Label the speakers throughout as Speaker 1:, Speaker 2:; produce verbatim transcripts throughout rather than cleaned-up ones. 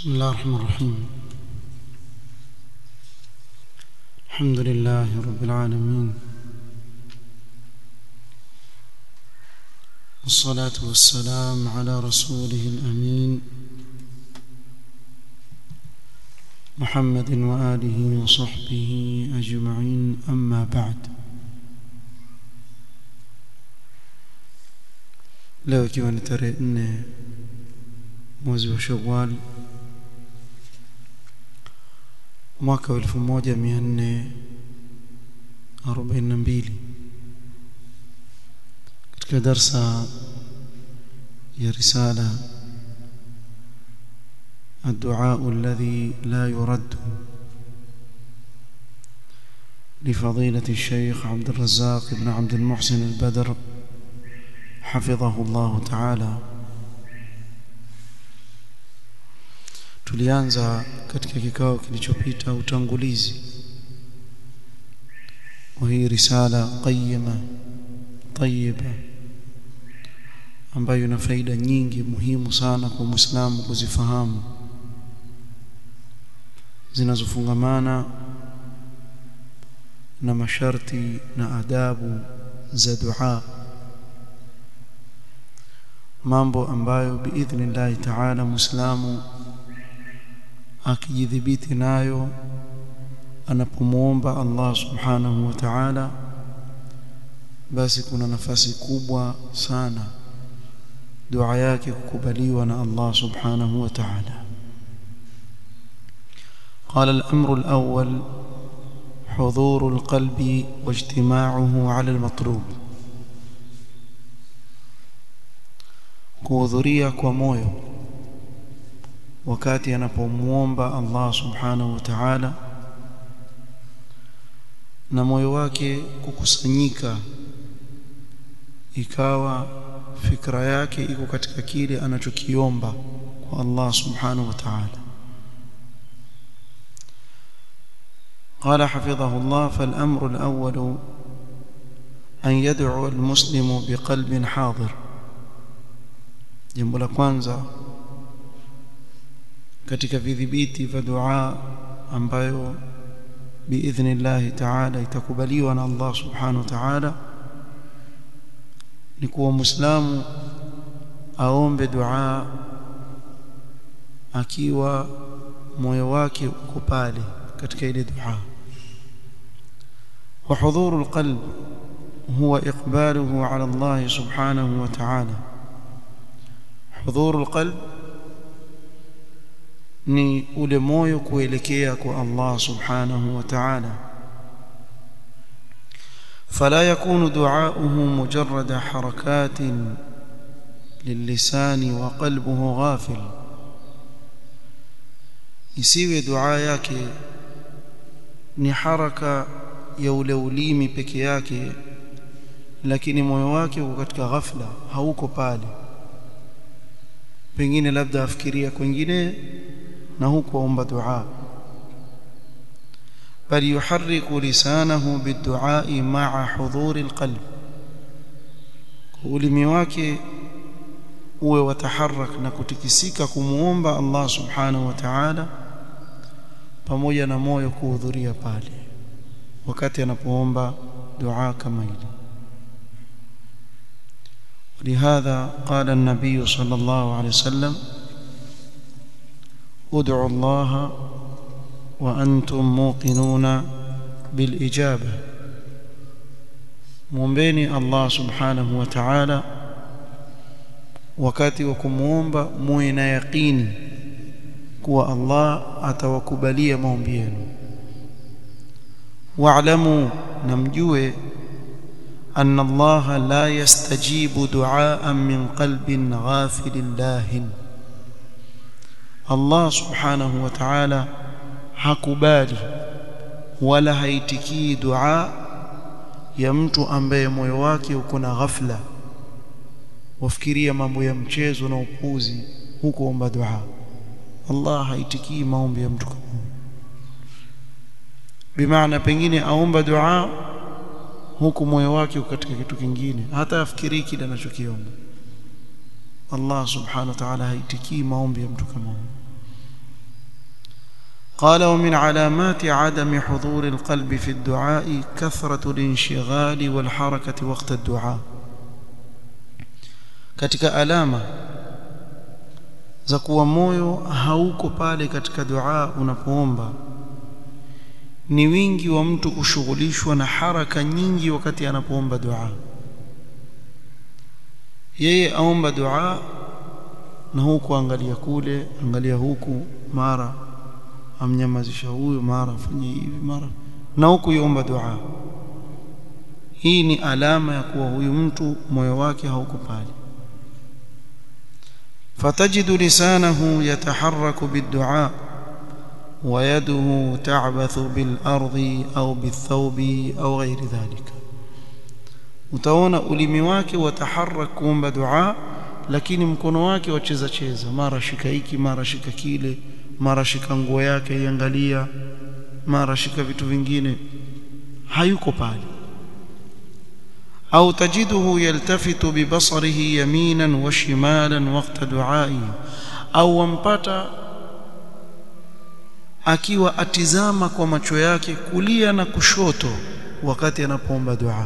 Speaker 1: بسم الله الرحمن الرحيم. الحمد لله رب العالمين، والصلاة والسلام على رسوله الأمين محمد وآله وصحبه أجمعين، أما بعد. leo ikiwa ni tarehe nne mwezi wa Shawwal mwaka wa elfu moja mia nne arobaini na mbili, katika darsa ya risala الدعاء الذي لا يرد لفضيلة الشيخ عبد الرزاق بن عبد المحسن البدر حفظه الله تعالى. tulianza katika kikao kilichopita utangulizi wa hii risala qayyima tayyiba ambayo ina faida nyingi muhimu sana kwa Muislamu kuzifahamu, zinazofungamana na masharti na adabu za dua, mambo ambayo biidhnillah ta'ala Muislamu akijidhibiti nayo anapomuomba Allah subhanahu wa ta'ala, basi kuna nafasi kubwa sana dua yake kukubaliwa na Allah subhanahu wa ta'ala. قال الأمر الأول حضور القلب واجتماعه على المطلوب، kuhudhuria kwa moyo wakati anapomuomba Allah subhanahu wa ta'ala, na moyo wake kukusanyika ikawa fikra yake iko katika kile anachokiomba kwa Allah subhanahu wa ta'ala. قال حفظه الله: فالأمر الأول أن يدعو المسلم بقلب حاضر. jambo la kwanza katika vidhibiti vya dua ambayo biidhnillah ta'ala itakubaliwa na Allah subhanahu wa ta'ala ni kuwa Muislamu aombe dua akiwa moyo wake uko pale katika ile dua. wa hudhurul qalb huwa iqbaluhu ala Allah subhanahu wa ta'ala. hudhurul qalb ni ule moyo kuelekea kwa Allah subhanahu wa ta'ala. فلا يكون دعاؤه مجرد حركات للسان وقلبه غافل. isiwe dua yake ni haraka ya ule ulimi peke yake, lakini moyo wake uko katika ghafla, hauko pale, pengine labda afikiria kwingine na huko omba dua. bal yuharriku lisanahu biddu'a ma'a hudhuri alqalb, ulimi wake uwe wataharak na kutikisika kumuomba Allah subhanahu wa ta'ala, pamoja na moyo kuhudhuria pale wakati anapoomba dua kama ile. ولهذا قال النبي صلى الله عليه وسلم: ادعوا الله وأنتم موقنون بالإجابة. muombeni Allah subhanahu wa ta'ala wakati wa kumuomba muwe na yaqini kuwa Allah atawakubalia maombi yenu. wa'lamu, namjue أن الله لا يستجيب دعاء من قلب غافل لاهٍ. Allah subhanahu wa ta'ala hakubali wala haitikii dua ya mtu ambaye moyo wake uko na ghafla, wafikiria mambo ya mchezo na upuzi huko omba dua. Allah haitikii maombi ya mtu kama bimaana pengine aomba dua huku moyo wake uko katika kitu kingine, hata afikiri kile anachokiomba. Allah subhanahu wa ta'ala haitikii maombi ya mtu kama huyo. قال ومن علامات عدم حضور القلب في الدعاء كثرة الانشغال والحركة وقت الدعاء katika alama za kuwa moyo hauko pale katika dua unapoomba ni wingi wa mtu kushughulishwa na haraka nyingi wakati anapoomba dua. Yeye aomba dua na huku angalia kule, angalia huku, mara amnyamazisha huyo, mara afanye hivi, mara na huku yomba dua. Hii ni alama ya kuwa huyu mtu moyo wake hauko pale. فتجد لسانه يتحرك بالدعاء ويده تعبث بالأرض أو بالثوب أو غير ذلك. utaona ulimi wake wataharak kuomba dua, lakini mkono wake wacheza cheza, mara shika hiki, mara shika kile, mara shika nguo yake iangalia, mara shika vitu vingine, hayuko pale. أو تجده يلتفت ببصره يمينا وشمالا وقت دعائه أو ومپata akiwa atizama kwa macho yake kulia na kushoto wakati anapoomba dua.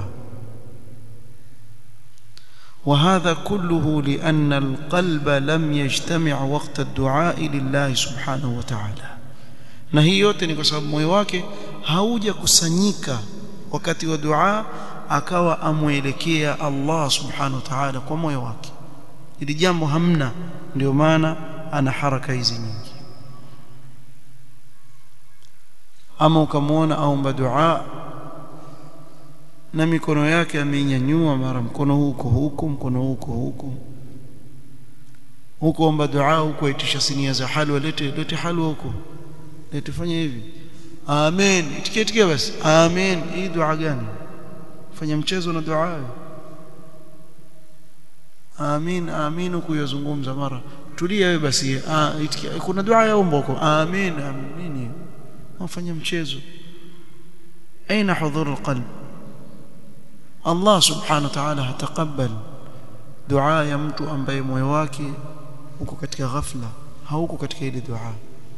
Speaker 1: وهذا كله لأن القلب لم يجتمع وقت الدعاء لله سبحانه وتعالى. na hii yote ni kwa sababu moyo wake hauja kusanyika wakati wa dua akawa amuelekea Allah subhanahu wa ta'ala kwa moyo wake. Ili jambo hamna, ndio maana ana haraka hizi nyingi. Ama ukamwona aomba dua na mikono yake amenyanyua, mara mkono huko huko, mkono huko huko, huko omba dua, huko itisha sinia za halwa, lete lete halwa huko, lete fanya hivi, amen, itikie itikie basi, amen. Hii dua gani? Fanya mchezo na dua. Amin amin kuyazungumza, mara tulia wewe basi, ah, kuna dua ya omba huko, amin amin, ufanye mchezo. aina hudhur alqalb? Allah subhanahu wa ta'ala hatakabal dua ya mtu ambaye moyo wake uko katika ghafla, hauko katika ile dua.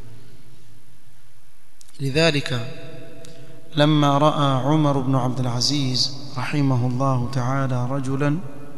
Speaker 1: lidhalika لما رأى عمر بن عبد العزيز رحمه الله تعالى رجلا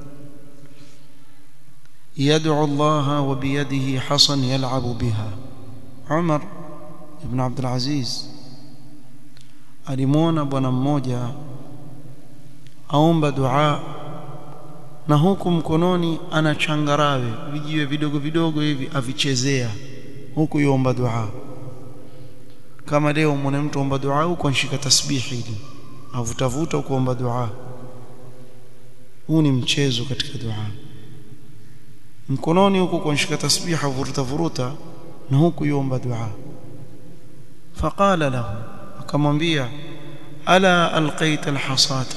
Speaker 1: يدعو الله وبيده حصى يلعب بها. عمر بن عبد العزيز alimwona bwana mmoja aomba dua na huku mkononi ana changarawe, vijiwe vidogo vidogo hivi avichezea huku yomba dua. Kama leo mwana mtu omba dua huko anshika tasbihi ili avutavuta huko omba dua, huu ni mchezo katika dua. Mkononi huko kunshika tasbihi avuruta vuruta na huku yomba dua. Faqala lahu, akamwambia, ala alqaita alhasata,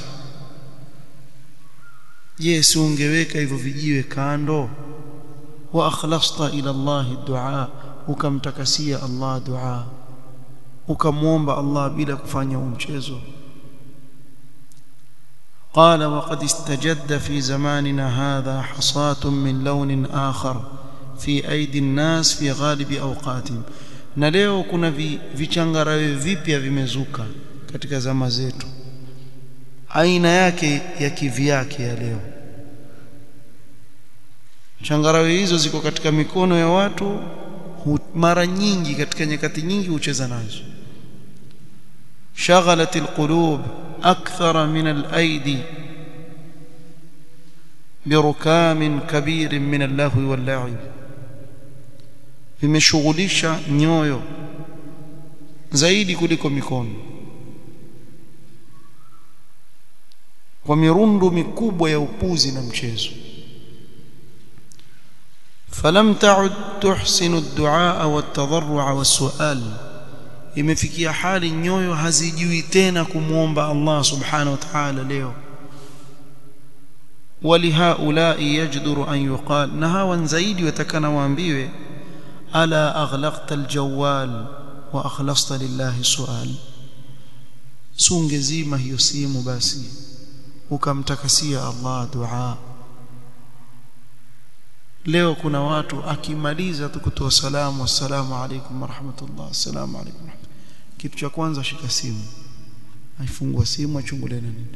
Speaker 1: je, si ungeweka hivyo vijiwe kando, wa akhlasta ila Allah dua, ukamtakasia Allah dua, ukamwomba Allah bila kufanya mchezo. قال وقد استجد في زماننا هذا حصاة من لون آخر في أيدي الناس في غالب أوقاتهم. na leo kuna vichangarawe vipya vimezuka katika zama zetu, aina yake ya kivyake ya leo. Changarawe hizo ziko katika mikono ya watu, mara nyingi katika nyakati nyingi hucheza nazo. shaghalat alqulub akthara min alaidi birukam kabir min allahwi wal-la'ib, vimeshughulisha nyoyo zaidi kuliko mikono kwa mirundo mikubwa ya upuzi na mchezo. falam ta'ud tuhsinu ad-du'a wa at-tadarru'a was-su'al, imefikia hali nyoyo hazijui tena kumuomba Allah subhanahu wa ta'ala leo. walihaula'i yajduru an yuqal, na hawa zaidi watakana waambiwe, ala aghlaqta al-jawwal wa akhlasta lillahi su'al, sungezima hiyo simu basi ukamtakasia Allah dua leo kuna watu akimaliza tu kutoa salamu, assalamu alaykum wa rahmatullah, assalamu alaykum, kitu cha kwanza shika simu, aifungua simu achungulie nini.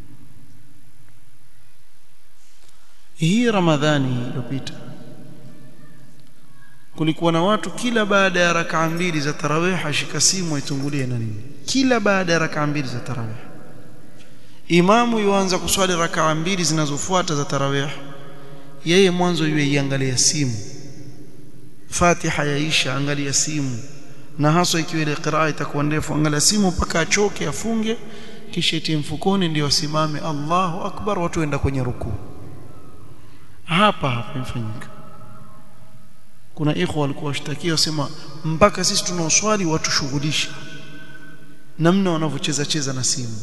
Speaker 1: Hii Ramadhani iliyopita kulikuwa na watu kila baada ya rak'a mbili za tarawih ashika simu aitungulie na nini, kila baada ya rak'a mbili za tarawih. Imamu yuanza kuswali rak'a mbili zinazofuata za tarawih, yeye mwanzo yuiangalia simu, Fatiha yaisha angalia simu, na hasa ikiwa ile qiraa itakuwa ndefu angalia simu mpaka achoke afunge, kisha itie mfukoni ndio asimame Allahu akbar, watu waenda kwenye rukuu. Hapa hapa imefanyika. Kuna ikhwa walikuwa washtakia wasema mpaka sisi tunaoswali watu shughulisha namna wanavyocheza cheza na simu,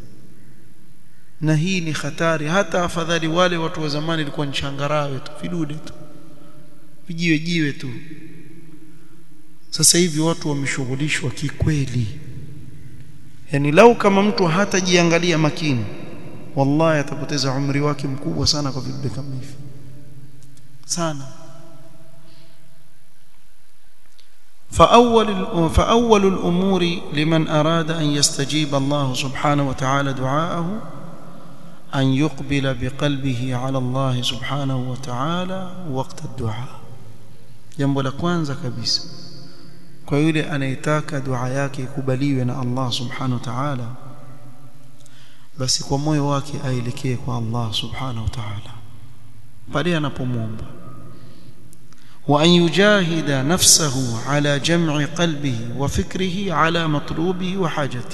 Speaker 1: na hii ni hatari. Hata afadhali wale watu wa zamani ilikuwa ni changarawe tu, vidude tu, vijiwe jiwe tu. Sasa hivi watu wameshughulishwa kikweli. Yani lau kama mtu hatajiangalia makini, wallahi atapoteza umri wake mkubwa sana kwa vitu kama hivi sana. فأول فأول الأمور لمن أراد أن يستجيب الله سبحانه وتعالى دعاءه أن يقبل بقلبه على الله سبحانه وتعالى وقت الدعاء. jambo la kwanza kabisa kwa yule anayetaka dua yake ikubaliwe na Allah subhanahu wa ta'ala, basi kwa moyo wake aelekee kwa Allah subhanahu wa ta'ala pale anapomwomba. وأن يجاهد نفسه على جمع قلبه وفكره على مطلوبه وحاجته.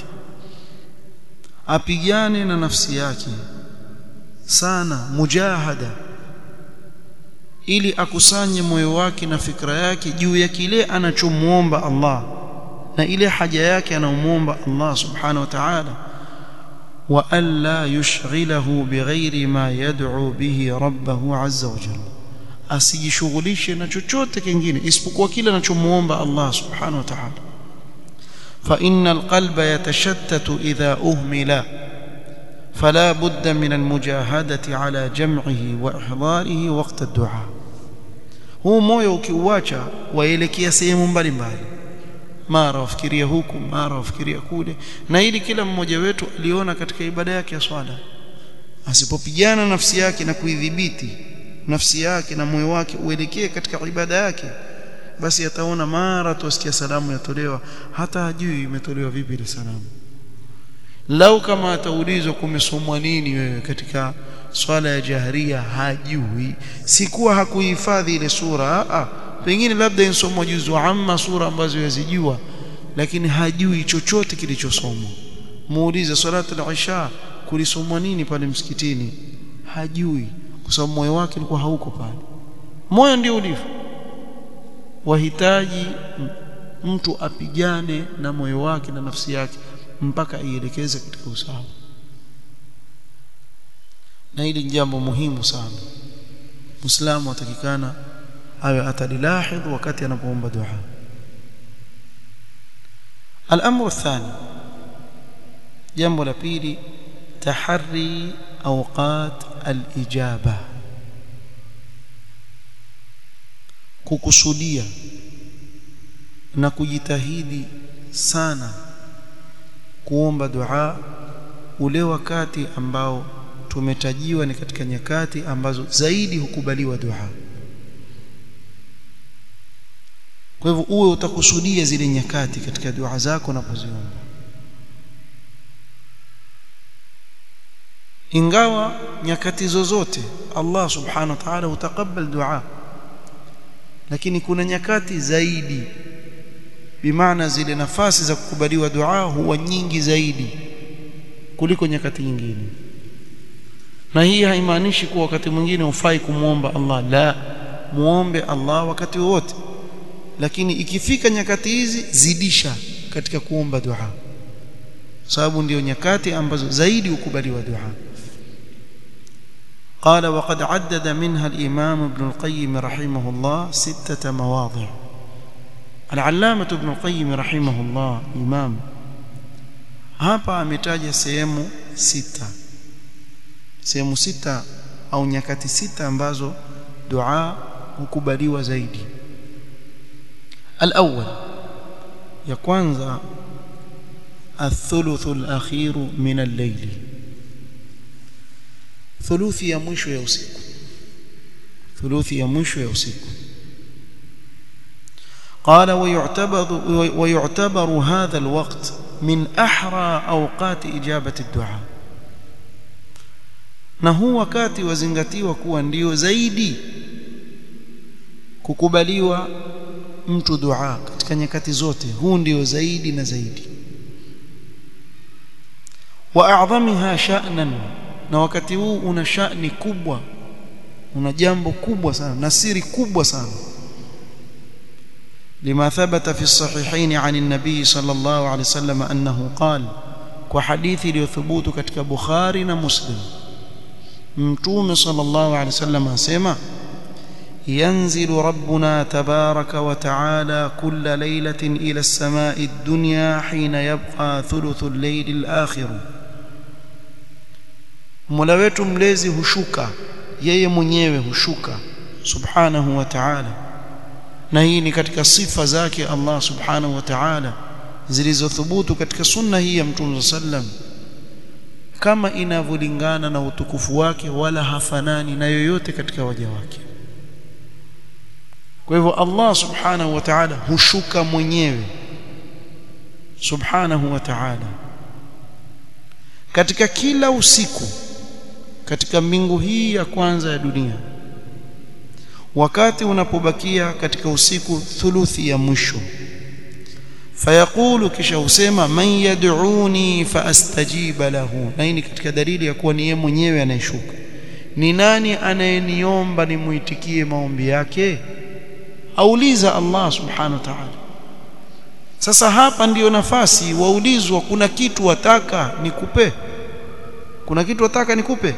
Speaker 1: apigane na nafsi yake sana, mujahada, ili akusanye moyo wake na fikra yake juu ya kile anachomuomba Allah na ile haja yake anayomuomba Allah subhanahu wa ta'ala, wa alla yushghilahu bighairi ma yad'u bihi rabbahu azza wa jalla, asijishughulishe na chochote kingine isipokuwa kile anachomuomba Allah subhanahu wa ta'ala. fa innal qalba yatashattatu idha uhmila fala budda min almujahadati ala jam'ihi wa ihdarihi waqt ad-du'a. huu moyo ukiuacha waelekea sehemu mbalimbali, mara wafikiria huku, mara wafikiria kule, na ili kila mmoja wetu aliona katika ibada yake ya swala, asipopigana nafsi yake na kuidhibiti nafsi yake na moyo wake uelekee katika ibada yake, basi ataona mara tusikia salamu yatolewa hata hajui imetolewa vipi ile salamu. Lau kama ataulizwa kumesomwa nini wewe katika swala ya jahria, hajui, sikuwa hakuhifadhi ile sura, a pengine labda insomwa juzu amma, sura ambazo yazijua, lakini hajui chochote kilichosomwa. Muulize salatu al-isha kulisomwa nini pale msikitini, hajui, kwa sababu moyo wake ulikuwa hauko pale. Moyo ndio ulivyo. Wahitaji mtu apigane na moyo wake na nafsi yake mpaka ielekeze katika usawa, na hili ni jambo muhimu sana. Muislamu atakikana awe atalilahidh wakati anapoomba dua. Al-amru athani, jambo la pili, tahari awqat al-ijaba, kukusudia na kujitahidi sana kuomba dua ule wakati ambao tumetajiwa ni katika nyakati ambazo zaidi hukubaliwa dua. Kwa hivyo uwe utakusudia zile nyakati katika dua zako unapoziomba. Ingawa nyakati zozote Allah subhanahu wa ta'ala utakabal dua, lakini kuna nyakati zaidi, bimaana zile nafasi za kukubaliwa dua huwa nyingi zaidi kuliko nyakati nyingine. Na hii haimaanishi kuwa wakati mwingine ufai kumuomba Allah, la, muombe Allah wakati wote, lakini ikifika nyakati hizi zidisha katika kuomba dua, sababu ndio nyakati ambazo zaidi ukubaliwa dua. قال وقد عدد منها الإمام ابن القيم رحمه الله ستة مواضع. العلامة ابن القيم رحمه الله إمام hapa ametaja sehemu sita, sehemu sita au nyakati sita ambazo dua hukubaliwa zaidi. Al-awwal, ya kwanza, الثلث الأخير من الليل, thuluthi ya mwisho ya usiku, thuluthi ya mwisho ya usiku. قال ويعتبر ويعتبر هذا الوقت من أحرى أوقات إجابة الدعاء, na huu wakati wazingatiwa kuwa ndio zaidi kukubaliwa mtu dua katika nyakati zote. Huu ndio zaidi na zaidi. wa a'dhamiha sha'nan, na wakati huu una sha'ni kubwa, una jambo kubwa sana na siri kubwa sana. lima thabata fi sahihain 'an an-nabi sallallahu alayhi wasallam annahu qala, kwa hadithi iliyothubutu katika Bukhari na Muslim, Mtume sallallahu alayhi wasallam asema yanzilu rabbuna tabaraka wa ta'ala kulla laylatin ila as-sama'i ad-dunya hina yabqa thuluthu al-layl al-akhir, Mola wetu mlezi hushuka, yeye mwenyewe hushuka subhanahu wa ta'ala, na hii ni katika sifa zake Allah subhanahu wa ta'ala zilizothubutu katika sunna hii ya Mtume sallam, kama inavyolingana na utukufu wake, wala hafanani na yoyote katika waja wake. Kwa hivyo Allah subhanahu wa ta'ala hushuka mwenyewe subhanahu wa ta'ala katika kila usiku katika mbingu hii ya kwanza ya dunia, wakati unapobakia katika usiku thuluthi ya mwisho. Fayaqulu, kisha husema man yad'uni faastajiba lahu, na hii ni katika dalili ya kuwa ni yeye mwenyewe anayeshuka. Ni nani anayeniomba nimuitikie maombi yake? Auliza Allah subhanahu wa ta'ala. Sasa hapa ndiyo nafasi waulizwa, kuna kitu wataka nikupe? Kuna kitu wataka nikupe?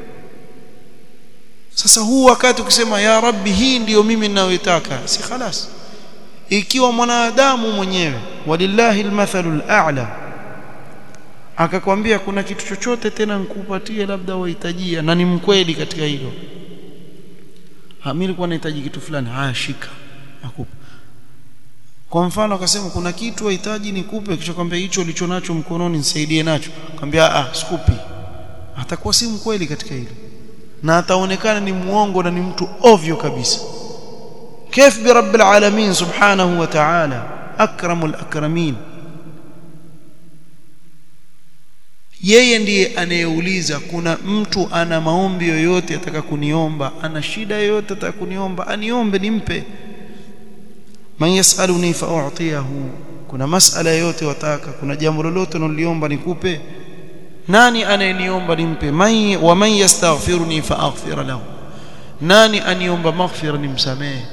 Speaker 1: Sasa huu wakati ukisema ya Rabbi, hii ndiyo mimi ninayoitaka, si khalas. Ikiwa mwanadamu mwenyewe walillahi almathalul a'la akakwambia kuna kitu chochote tena nikupatie, labda wahitajia, na ni mkweli katika hilo, hamili kwa nahitaji kitu fulani, haya shika nakupa. Kwa mfano akasema kuna kitu wahitaji nikupe, kisha kwambia hicho ulicho nacho mkononi nisaidie nacho, kwambia ah sikupi, atakuwa si mkweli katika hilo, na ataonekana ni muongo na ni mtu ovyo kabisa. كيف برب العالمين سبحانه وتعالى أكرم الأكرمين؟ yeye ndiye anayeuliza, kuna mtu ana maombi yoyote ataka kuniomba, ana shida yoyote ataka kuniomba, aniombe nimpe. man yasaluni fa u'tiyahu, kuna masala yote wataka, kuna jambo lolote unaliomba nikupe, nani anayeniomba nimpe. man wa man yastaghfiruni fa aghfir lahu, nani aniomba maghfira nimsamehe.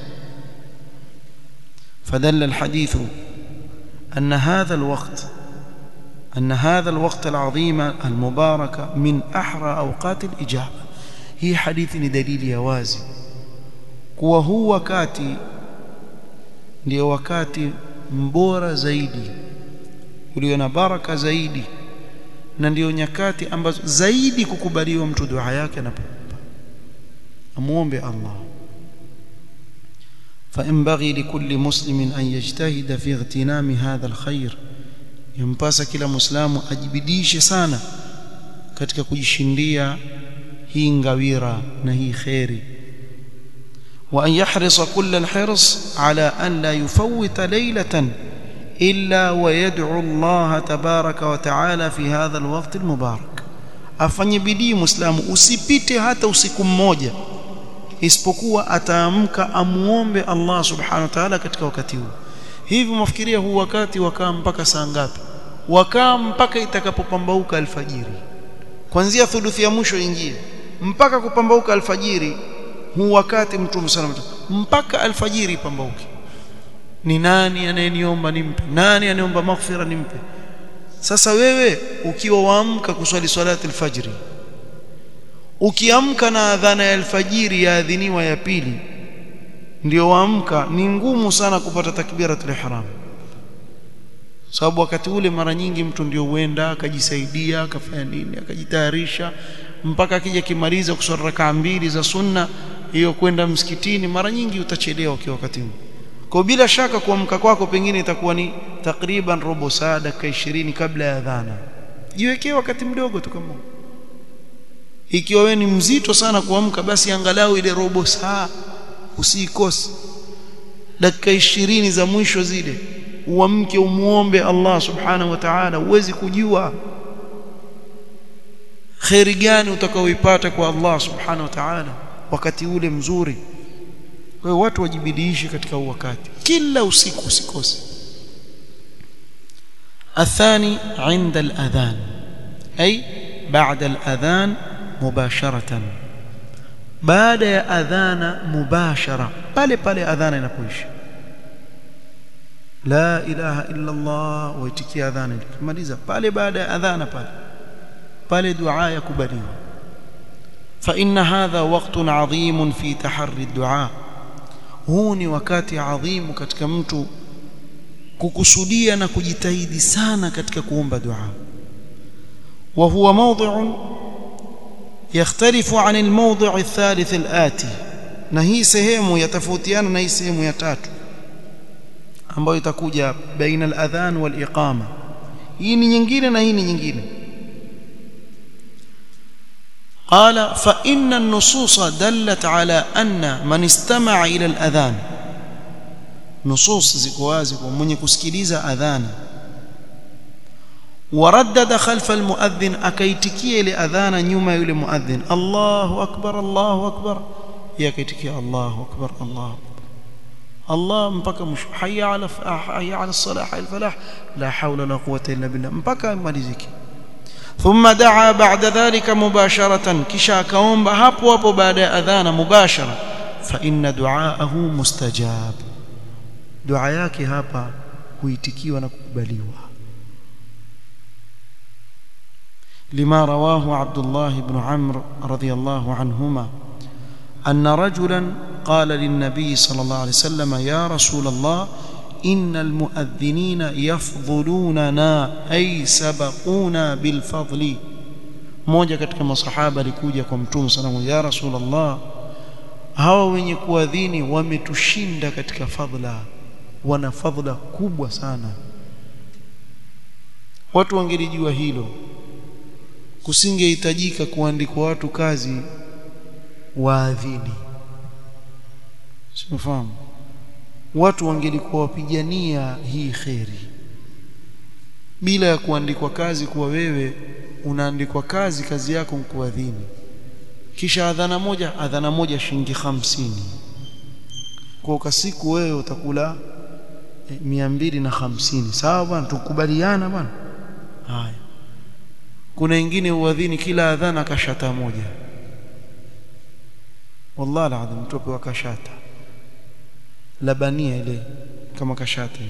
Speaker 1: فدل الحديث أن هذا الوقت أن هذا الوقت العظيم المبارك من أحرى أوقات الإجابة. هي حديث دليل يوازي kuwa huu wakati ndio wakati mbora zaidi, ulio na baraka zaidi, na ndio nyakati ambazo zaidi kukubaliwa mtu dua yake anapoomba, amuombe Allah. فينبغي لكل مسلم أن يجتهد في اغتنام هذا الخير, ينبغي kila muislamu ajibidishe sana katika kujishindia hii ngawira na hii khairi. وأن يحرص كل الحرص على أن لا يفوت ليلة إلا ويدعو الله تبارك وتعالى في هذا الوقت المبارك. afanye bidii muislamu usipite hata usiku mmoja isipokuwa ataamka amuombe Allah subhanahu wa ta'ala katika wakati huu. Hivi mwafikiria huu wakati wakaa mpaka saa ngapi? Wakaa mpaka itakapopambauka alfajiri, kuanzia thuluthi ya mwisho ingie mpaka kupambauka alfajiri. Huu wakati Mtume sallallahu alayhi wasallam mpaka alfajiri pambauke. Ni nani anayeniomba nimpe? Nani anayeomba maghfira nimpe? Sasa wewe ukiwa waamka kuswali salati alfajiri, ukiamka na adhana ya alfajiri ya adhiniwa ya pili ndio waamka, ni ngumu sana kupata takbiratul ihram, sababu wakati ule mara nyingi mtu ndio huenda akajisaidia akafanya nini akajitayarisha mpaka akija kimaliza kuswali rakaa mbili za sunna, hiyo kwenda msikitini mara nyingi utachelewa kwa wakati huu. Kwa bila shaka kuamka kwako pengine itakuwa ni takriban robo saa dakika ishirini kabla ya adhana. Jiwekee wakati mdogo tu kama. Ikiwa wewe ni mzito sana kuamka, basi angalau ile robo saa usikose. Dakika ishirini za mwisho zile uamke umuombe Allah subhanahu wa ta'ala. Uwezi kujua khairi gani utakaoipata kwa Allah subhanahu wa ta'ala wakati ule mzuri. Kwa hiyo watu wajibidiishe katika wakati, kila usiku usikose. Athani inda al-adhan, ay ba'da al-adhan mubasharatan, baada ya adhana mubashara, pale pale adhana inapoisha la ilaha illa Allah waitikia adhana, kumaliza pale baada ya adhana pale pale dua yakubaliwa. Fa inna hadha waqtun adhim fi taharri ad-du'a, huu ni wakati adhimu katika mtu kukusudia na kujitahidi sana katika kuomba dua. Wa huwa mawdhi'un yakhtalifu 'an al-mawdhi' ath-thalith al-ati, na hii sehemu yatafautiana na hii sehemu ya tatu ambayo itakuja baina al-adhan wal-iqama. Hii ni nyingine na hii ni nyingine. قال فإن النصوص دلت على أن من استمع إلى الأذان، نصوص زكوازي ومن يكسكيليزا أذانا وردد خلف المؤذن أكيتكي لأذانا نيوما يولي مؤذن الله أكبر الله أكبر، يكيتكي الله أكبر الله أكبر الله مبكى مش حي على حي على الصلاة حي الفلاح لا حول ولا قوة إلا بالله مبكى ماليزكي. ثم دعا بعد ذلك مباشرة، كشا كاومبا hapo hapo baada ya adhana mubashara. Fa inna du'aahu mustajab, dua yake hapa huitikiwa na kukubaliwa. Lima rawahu Abdullah ibn Amr radiyallahu anhuma anna rajulan qala lin-nabiy sallallahu alayhi wasallam ya rasul Allah إن المؤذنين يفضلوننا أي سبقونا بالفضل. mmoja katika masahaba alikuja kwa Mtume sallallahu alayhi wasallam, ya Rasulullah, hawa wenye kuadhini wametushinda katika fadhila, wana fadhila kubwa sana. Watu wangelijua hilo, kusingehitajika kuandikwa watu kazi waadhini. Sifahamu watu wangelikuwa wapigania hii khairi bila ya kuandikwa kazi kuwa wewe unaandikwa kazi kazi yako mkuadhini, kisha adhana moja adhana moja shilingi hamsini, kwa siku wewe utakula eh, mia mbili na hamsini. Sawa bwana, tukubaliana bwana. Haya, kuna wengine uadhini kila adhana kashata moja, wallahi alazim mtope wa kashata labania ile kama kashata.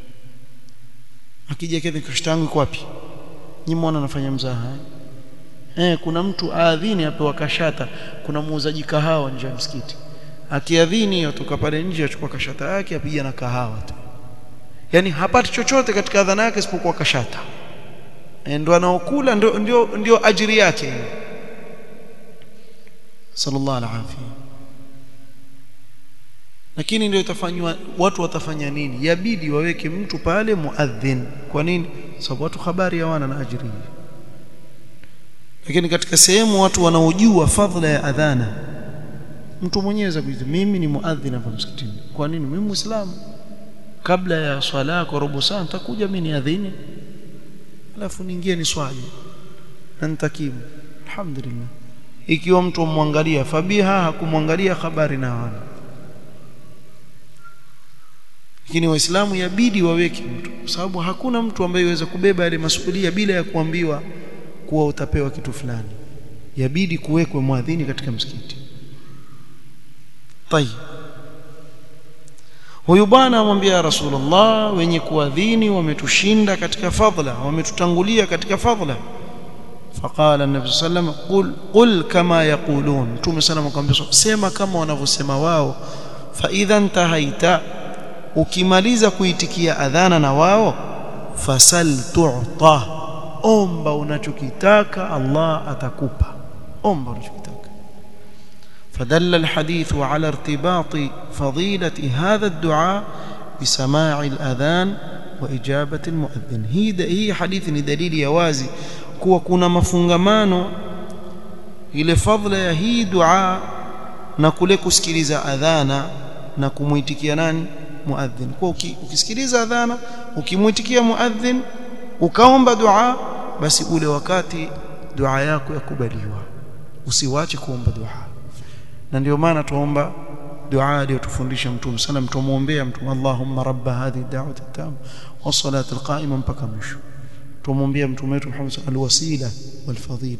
Speaker 1: Akija kile kashtangu iko wapi? Nyinyi muone anafanya mzaha eh? Kuna mtu aadhini apewa kashata, kuna muuzaji kahawa nje ya msikiti, akiadhini atoka pale nje achukua kashata yake apiga na kahawa tu, yani hapati chochote katika adhana yake isipokuwa kashata, ndio anaokula, ndio ndio ndio ajiri yake. Sallallahu alaihi wasallam. Lakini ndio itafanywa, watu watafanya nini? Yabidi waweke mtu pale muadhin. Kwa nini? Sababu watu habari hawana na ajiri. Lakini katika sehemu watu wanaojua fadhila ya adhana, mtu mwenyewe za kuita mimi ni muadhin hapa msikitini. Kwa nini? Mimi Muislamu, kabla ya swala kwa robo saa nitakuja mimi niadhini, alafu niingie ni swali na nitakimu. Alhamdulillah. Ikiwa mtu amwangalia fabiha, hakumwangalia habari na hawana. Lakini waislamu yabidi waweke mtu, kwa sababu hakuna mtu ambaye yaweza kubeba ile masuhulia bila ya kuambiwa kuwa utapewa kitu fulani. Yabidi kuwekwe muadhini katika msikiti. Tayeb, huyu bwana amwambia Rasulullah, wenye kuadhini wametushinda katika fadhila, wametutangulia katika fadhila. Faqala an-nabi sallallahu alayhi wasallam, qul qul kama yaqulun. Mtume sallallahu alayhi wasallam, sema kama wanavyosema wao. Fa idha intahaita, ukimaliza kuitikia adhana na wao, fasal tu'ta, omba unachokitaka Allah atakupa. Omba unachokitaka. فدل الحديث على ارتباط فضيلة هذا الدعاء بسماع الأذان وإجابة المؤذن. هي هي حديث ni dalili ya wazi kuwa kuna mafungamano ile fadhila ya hii dua na kule kusikiliza adhana na kumuitikia nani? Muadhin. Kwa ukisikiliza adhana, ukimuitikia muadhin, ukaomba dua, basi ule wakati dua yako yakubaliwa. Usiwache kuomba dua. Na ndio maana tuomba dua aliyotufundisha Mtume sallam, tumuombea Mtume, Allahumma rabba hadhihi ad-da'wati at-tamma was-salati al-qa'ima, mpaka mwisho. Tumuombea Mtume wetu Muhammad al-wasila wal-fadila,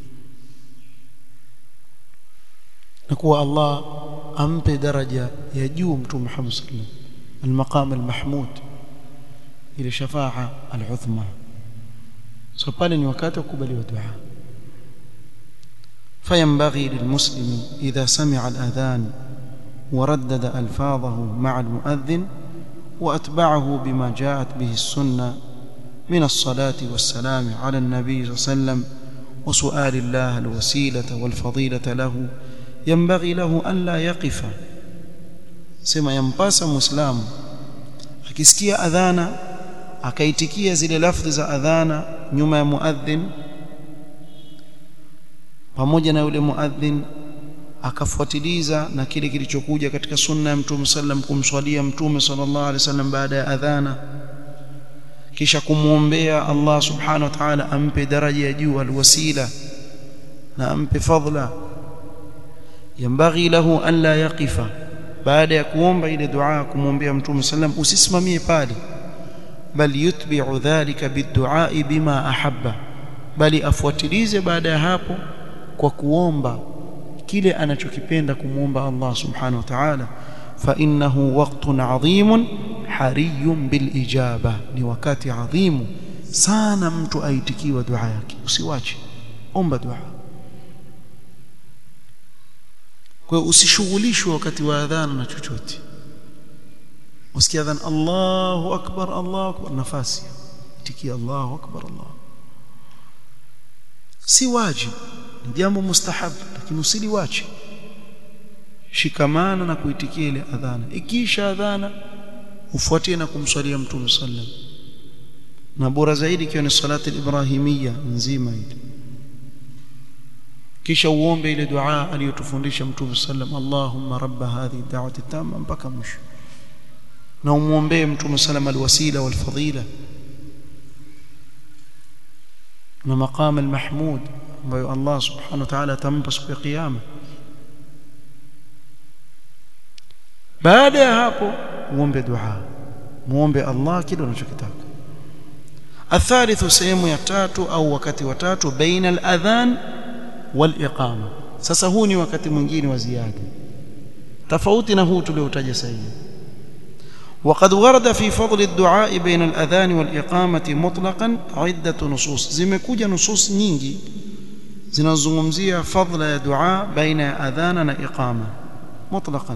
Speaker 1: na kuwa Allah ampe daraja ya juu Mtume Muhammad sallam, al-maqam al-mahmud, ile shafa'a al-uthma. So pale ni wakati wa kubaliwa dua. فينبغي للمسلم إذا سمع الأذان وردد ألفاظه مع المؤذن وأتبعه بما جاءت به السنة من الصلاة والسلام على النبي صلى الله عليه وسلم وسؤال الله الوسيلة والفضيلة له، ينبغي له أن لا يقف. سما ينباس مسلم akisikia adhana akaitikia zile lafzi za adhana nyuma ya muadhin, pamoja na yule muadhin akafuatiliza na kile kilichokuja katika sunna ya Mtume sallam, kumswalia Mtume sallallahu alaihi wasallam baada ya adhana, kisha kumuombea Allah subhanahu wa ta'ala ampe daraja ya juu alwasila na ampe fadla. Yambaghi lahu an la yaqifa, baada ya kuomba ile dua kumuombea Mtume sallam, usisimamie pale, bal yutbi'u dhalika bid-du'a bima ahabba, bali afuatilize baada ya hapo kwa kuomba kile anachokipenda kumuomba Allah subhanahu wa ta'ala. Fa innahu waqtun adhimun hariyun bil ijaba, ni wakati adhimu sana mtu aitikiwa dua yake. Usiwache, omba dua. Kwa hiyo usishughulishwe wakati wa adhana na chochote. Usikia adhan Allahu akbar, Allahu akbar, nafasi itikia Allahu akbar, Allah. Si wajibu, ni jambo mustahab, lakini usiliwache. Shikamana na kuitikia ile adhana. Ikisha adhana ufuatie na kumswalia Mtume sallam, na bora zaidi ikiwa ni salati al-ibrahimia nzima ile. Kisha uombe ile dua aliyotufundisha Mtume sallam, Allahumma rabba hadhihi ad-da'wati at-tamma, mpaka mwisho. Na umuombee Mtume sallam al-wasila wal-fadila na maqam al-mahmud ambayo Allah subhanahu wa ta'ala atampa siku ya kiyama. Baada ya hapo uombe dua, muombe Allah kile unachokitaka. Athalithu, sehemu ya tatu au wakati wa tatu, baina al-adhan wal-iqama. Sasa huu ni wakati mwingine wa ziada tofauti na huu tuliotaja sasa. وقد ورد في فضل الدعاء بين الأذان والإقامة مطلقا عدة نصوص. zimekuja nusus nyingi zinazungumzia fadla ya dua baina ya adhana na iqama mutlaqan.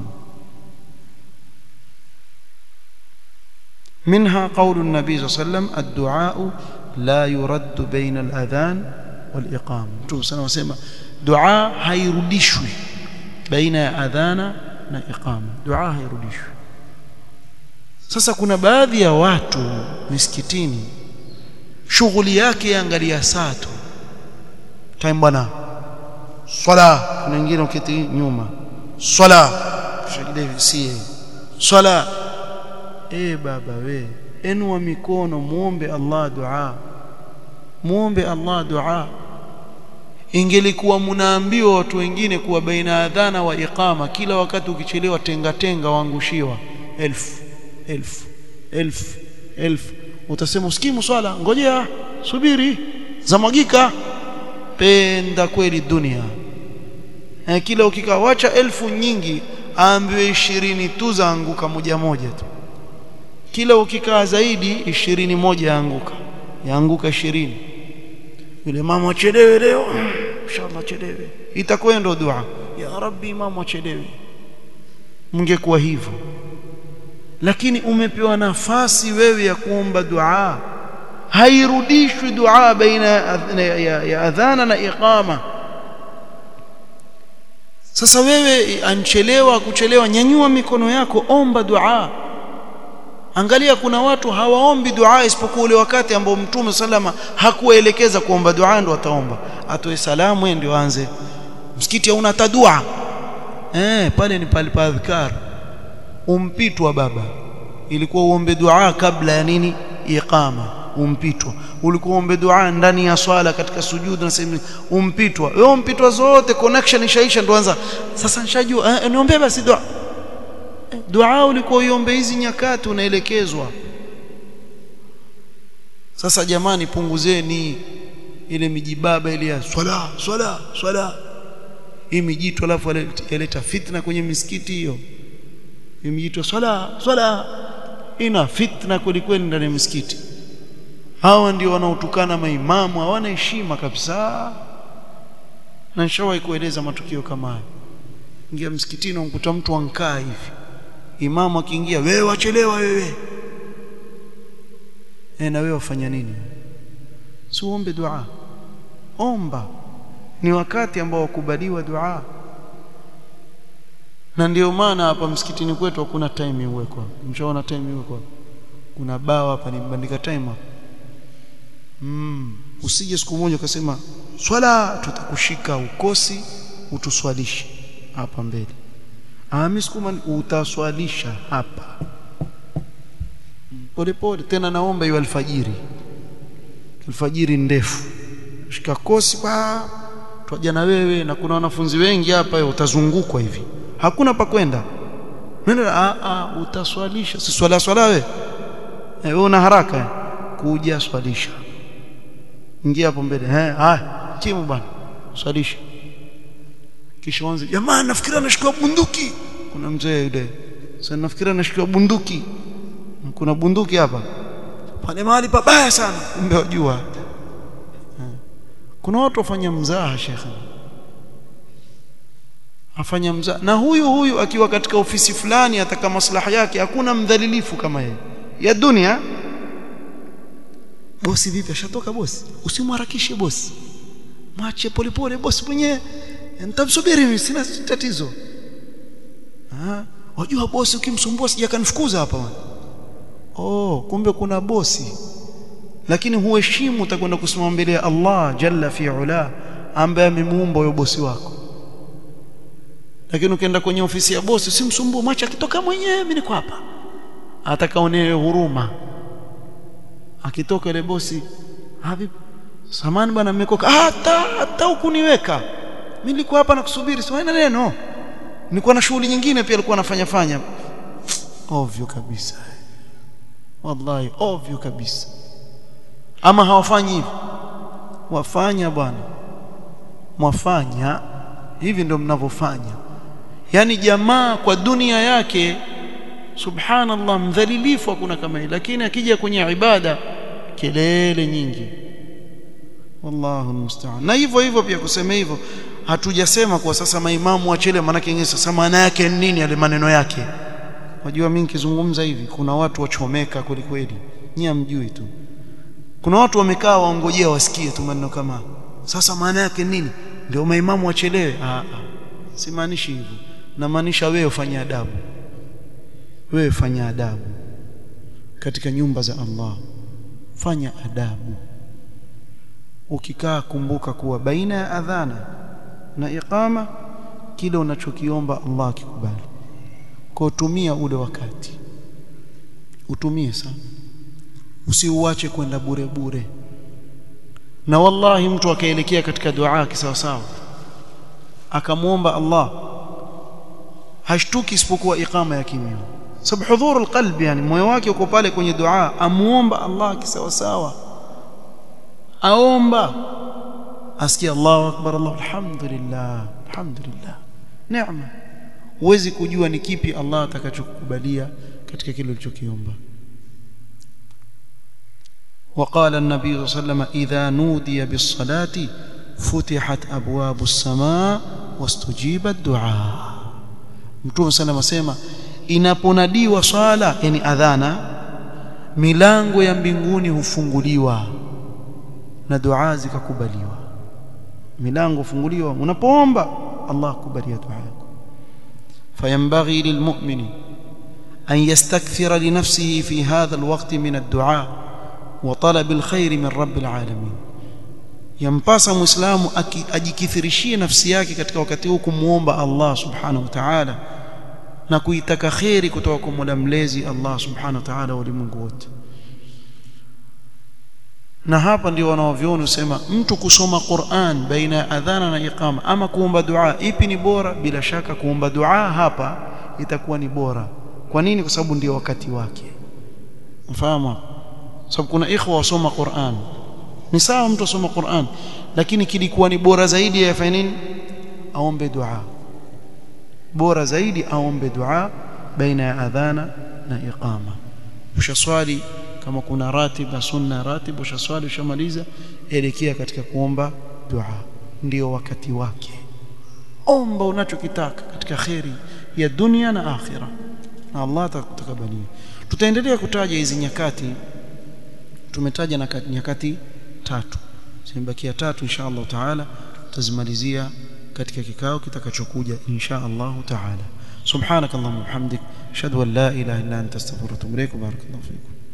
Speaker 1: منها قول النبي صلى الله عليه وسلم الدعاء لا يرد بين الأذان والإقامة. Mtume sana wasema dua hairudishwi baina ya adhana na iqama, dua hairudishwi. Sasa kuna baadhi ya watu misikitini shughuli yake angalia saa tu, time bwana, swala. Kuna wengine ukiti nyuma, swala shagile sie swala. Eh baba we, enua mikono, muombe Allah dua, muombe Allah dua. Ingelikuwa mnaambiwa watu wengine kuwa baina adhana wa iqama kila wakati ukichelewa tenga tenga waangushiwa elfu elfu elfu elfu, utasema usikimu swala, ngojea subiri zamwagika. Penda kweli dunia. E, kila ukikawacha elfu nyingi aambiwe ishirini tu zaanguka moja moja tu. Kila ukikaa zaidi ishirini moja yaanguka, yaanguka ishirini. Yule mama achelewe leo, inshallah chelewe, itakuwa ndo dua ya Rabbi mama achelewe. Mngekuwa hivyo, lakini umepewa nafasi wewe ya kuomba dua. Hairudishwi dua baina ya adhana na iqama. Sasa wewe anchelewa kuchelewa, nyanyua mikono yako, omba dua. Angalia, kuna watu hawaombi dua isipokuwa ule wakati ambao Mtume sallama hakuelekeza kuomba dua, ndio ataomba. Atoe salamu ndio aanze. Msikiti hauna tadua. Eh, pale ni pale pa adhkar. Umpitwa baba. Ilikuwa uombe dua kabla ya nini? Iqama. Umpitwa. Ulikuwa uombe dua ndani ya swala katika sujudu na sehemu umpitwa. Wewe umpitwa zote, connection ishaisha, ndio anza. Sasa nishajua, eh, niombe basi dua. Dua ulikuwa uombe hizi nyakati unaelekezwa. Sasa jamani, punguzeni ile mijibaba ile ya swala swala swala, hii mijitu alafu yaleta fitna kwenye misikiti. Hiyo hii mijitu swala swala ina fitna kweli ndani ya misikiti. Hawa ndio wanaotukana maimamu, hawana heshima kabisa. Na nishawahi kueleza matukio kama haya. Ingia msikitini unkuta mtu ankaa hivi, imamu akiingia, wewe wachelewa wewe. Eh, na wewe ufanya nini? Si uombe dua. Omba. Ni wakati ambao wakubaliwa dua. Na ndio maana hapa msikitini kwetu hakuna time iwekwa. Mshaona time iwekwa? Kuna bao hapa nimebandika timer. Mm, usije siku moja ukasema swala tutakushika ukosi utuswalishe hapa mbele. Ah, mimi siku utaswalisha hapa. Pole pole tena, naomba iwe alfajiri. Alfajiri ndefu. Shika kosi pa twaja na wewe, na kuna wanafunzi wengi hapa, utazungukwa hivi. Hakuna pa kwenda. Nenda, a a utaswalisha. Si swala swala wewe. Wewe una haraka kuja swalisha. Ingia hapo mbele. Eh, haya, timu bwana. Swalisha. Kisha anze, jamani nafikiri anashika bunduki. Kuna mzee yule. Sasa nafikiri anashika bunduki. Kuna bunduki hapa. Pale mahali pabaya sana. Kumbe wajua. Kuna watu wafanya mzaha shekhi. Afanya mzaha. Na huyu huyu akiwa katika ofisi fulani ataka maslaha yake, hakuna mdhalilifu kama yeye. Ya dunia. Bosi vipi, ashatoka bosi? Usimharakishe bosi. Mwache pole pole bosi mwenyewe. Nitamsubiri mimi, sina tatizo. Ah, wajua bosi ukimsumbua sija kanifukuza hapa bwana. Oh, kumbe kuna bosi. Lakini huheshimu, utakwenda kusimama mbele ya Allah jalla fi ula, ambaye amemuumba huyo bosi wako. Lakini ukienda kwenye ofisi ya bosi usimsumbue, mwacha akitoka mwenyewe, mimi niko hapa. Atakaone huruma. Akitoka ile bosi, habibi samani bwana mmekoka, hata hata hukuniweka. Mimi nilikuwa hapa nakusubiri, sio neno neno. Nilikuwa na shughuli nyingine pia alikuwa anafanya fanya. Ovyo kabisa. Wallahi ovyo kabisa. Ama hawafanyi hivi? Wafanya bwana. Mwafanya hivi ndio mnavyofanya. Yaani jamaa kwa dunia yake subhanallah mdhalilifu hakuna kama hili, lakini akija kwenye ibada kelele nyingi. Wallahu musta'an. Na hivyo hivyo pia kusema hivyo, hatujasema kwa sasa maimamu wachele, maana yake sasa maana yake nini yale maneno yake. Unajua mimi nikizungumza hivi kuna watu wachomeka kweli kweli. Nyinyi hamjui tu. Kuna watu wamekaa waongojea wasikie tu maneno kama. Sasa maana yake nini? Ndio maimamu wachelewe? Ah ah. Simaanishi hivyo. Na maanisha wewe ufanye adabu. Wewe fanya adabu katika nyumba za Allah. Fanya adabu. Ukikaa kumbuka kuwa baina ya adhana na iqama kile unachokiomba Allah akikubali. Kwa tumia ule wakati. Utumie sana. Usiuache kwenda bure bure. Na wallahi mtu akaelekea katika dua kisawa sawa, akamuomba Allah, hashtuki isipokuwa iqama ya kimya. Sababu hudhur alqalb, yani moyo wake uko pale kwenye dua, amuomba Allah kisawa sawa. Aomba asikia Allahu akbar, Allahu alhamdulillah, alhamdulillah. Neema. Huwezi kujua ni kipi Allah atakachokukubalia katika kile ulichokiomba. وقال النبي صلى الله عليه وسلم إذا نودي بالصلاة فتحت أبواب السماء واستجيب الدعاء. Mtume صلى الله عليه وسلم inaponadiwa swala, yani adhana, milango ya mbinguni hufunguliwa na dua zikakubaliwa. Milango hufunguliwa unapoomba, Allah akubalia dua. فينبغي للمؤمن أن يستكثر لنفسه في هذا الوقت من الدعاء وطلب الخير من رب العالمين. ينبغي مسلم ajikithirishie nafsi yake katika wakati huu kumuomba Allah subhanahu wa ta'ala na kuitaka khairi kutoka kwa Mola mlezi Allah subhanahu wa ta'ala wa ulimwengu wote. Na hapa ndio wanaoviona usema mtu kusoma Qur'an baina adhana na iqama ama kuomba dua, ipi ni bora? Bila shaka kuomba dua hapa itakuwa ni bora. Kwa nini? Kwa sababu ndio wakati wake. Mfahamu? Sababu kuna ikhwa wasoma Qur'an, ni sawa mtu asoma Qur'an, lakini kilikuwa ni bora zaidi yafanye nini? Aombe dua. Bora zaidi aombe dua baina ya adhana na iqama. Ushaswali kama kuna ratib na sunna ratib, ushaswali ushamaliza, elekea katika kuomba dua, ndio wakati wake. Omba unachokitaka katika khairi ya dunia na akhira, na Allah atakubalia. Tutaendelea kutaja hizi nyakati. Tumetaja na nyakati tatu, zimebakia tatu insha Allah taala, tutazimalizia katika kikao kitakachokuja insha Allah taala. Subhanakallahumma wa bihamdik, ashhadu an la ilaha illa anta astaghfiruka wa atubu ilaik. Barakallahu fikum.